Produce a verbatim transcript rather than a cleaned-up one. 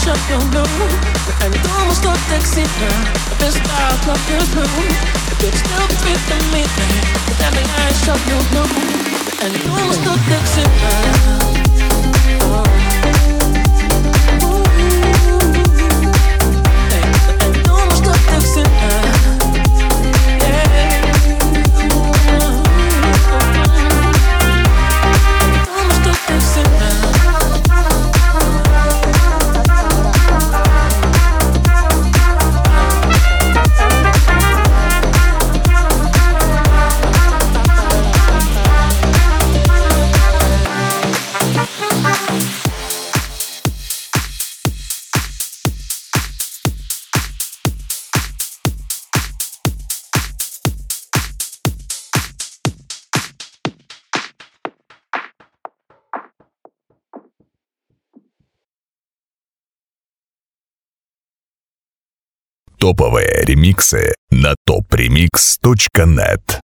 что люблю. Я не думал, что так сильно без страха люблю. Ты still between me, когда меня еще люблю. Я не думал, что так сильно. Топовые ремиксы на топ ремикс точка нет.